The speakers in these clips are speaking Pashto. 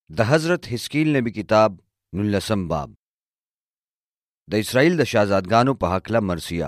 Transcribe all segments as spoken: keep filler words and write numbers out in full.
د حضرت حزقیل نبی کتاب نولسم باب د اسرائیل د شهزادګانو په حقله مرثیه.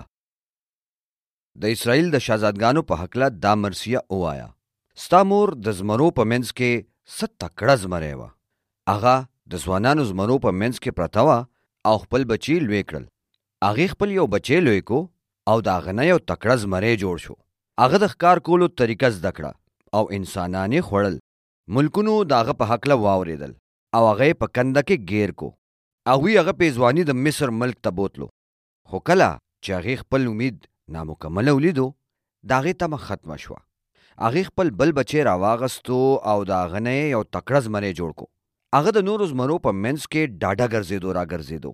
د اسرائیل د شهزادګانو په حقله دا مرثیه ووایه: ستا مور د زمرو په منځ کې څه تکړه زمری وه. هغه د ځوانانو زمرو په منځ کې پرته وه او خپل بچي لوی کړل. هغې خپل یو بچی لوی کو او د هغه نه یو تکړه زمری جوړ شو. هغه د ښکار کولو طریقه زده کړه او انسانان یې خوړل. ملکونو د هغه په حقله واورېدل او هغه یې په کنده کې ګیر کو. هغوی هغه پیزواني د مصر ملک ته بوتلو، خو کله چې هغې خپل امید نامکمله ولیدو د هغې تمه ختمه شوه. هغې خپل بل بچی راواغستو او د هغه نه یې یو تکړه زمری جوړ کو. هغه د نورو زمرو په منځ کې ډاډه ګرځېدو را ګرځېدو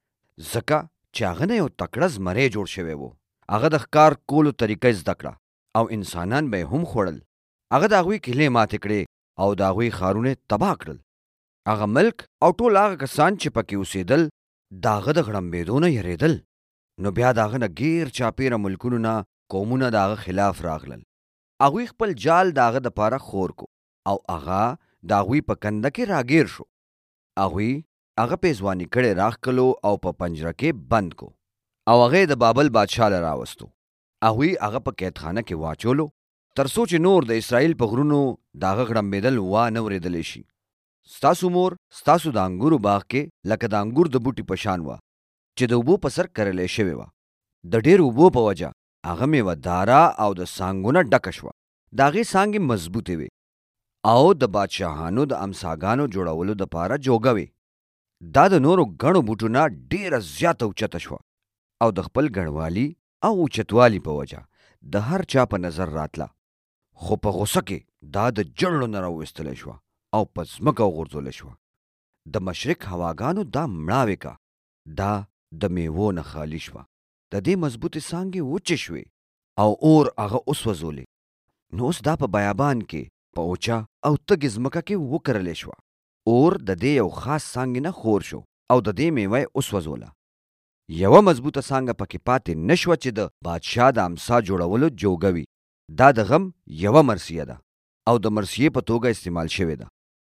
ځکه چې هغه نه یو تکړه زمری جوړ شوی و. هغه د ښکار کولو طریقه یې زده کړه او انسانان به یې هم خوړل. هغه د هغوی کیلې ماتې کړې او د هغوی ښارونه تباه کړل. هغه ملک او ټول هغه کسان چې پکې اوسېدل د هغه د غړمبېدو نه یېرېدل. نو بیا د هغه نه ګیر چاپېره ملکونو نه قومونه د هغه خلاف راغلل. هغوی خپل جال د هغه دپاره خور کو او هغه د هغوی په کنده کې راګیر شو. هغوی هغه پیزواني کړی راښکلو او په پنجره کې بند کو او هغه د بابل بادشاه له راوستو. هغوی هغه په قیدخانه کې واچولو تر څو چې نور د اسرائیل په غرونو د هغه غړمبېدل وا نه اورېدلی شي. ستاسو مور ستاسو د انګورو باغ کې لکه د انګور د بوټي په شان وه چې د اوبو په سر کرلی شوې وه. د ډېرو اوبو په وجه هغه میوه داره او د څانګو نه ډکه شوه. د هغې څانګې مضبوطې وې او د بادشاهانو د امساګانو جوړولو دپاره جوګه وې. دا د نورو ګڼو بوټو نه ډېره زیاته اوچته شوه او د خپل ګڼوالي او اوچتوالي په وجه د هر چا په نظر راتله. خو په غوسه کې دا د جړلو نه راویستلی شوه او په ځمکه وغورځولی شوه. د مشرق هواګانو دا مړاوې کا، دا د میوو نه خالي شوه. د دې مضبوطې څانګې وچې شوې او اور هغه وسوځولې. نو اوس دا په بیابان کې په اوچه او تږې ځمکه کې وکرلی شوه. اور د دې یو خاص څانګې نه خور شو او د دې میوه یې وسوځوله. یوه مضبوطه څانګه پکې پاتې نه شوه چې د بادشاه د امسا جوړولو جوګه وي. دا د غم یوه مرثیه ده او د مرثیې په توګه استعمال شوې ده.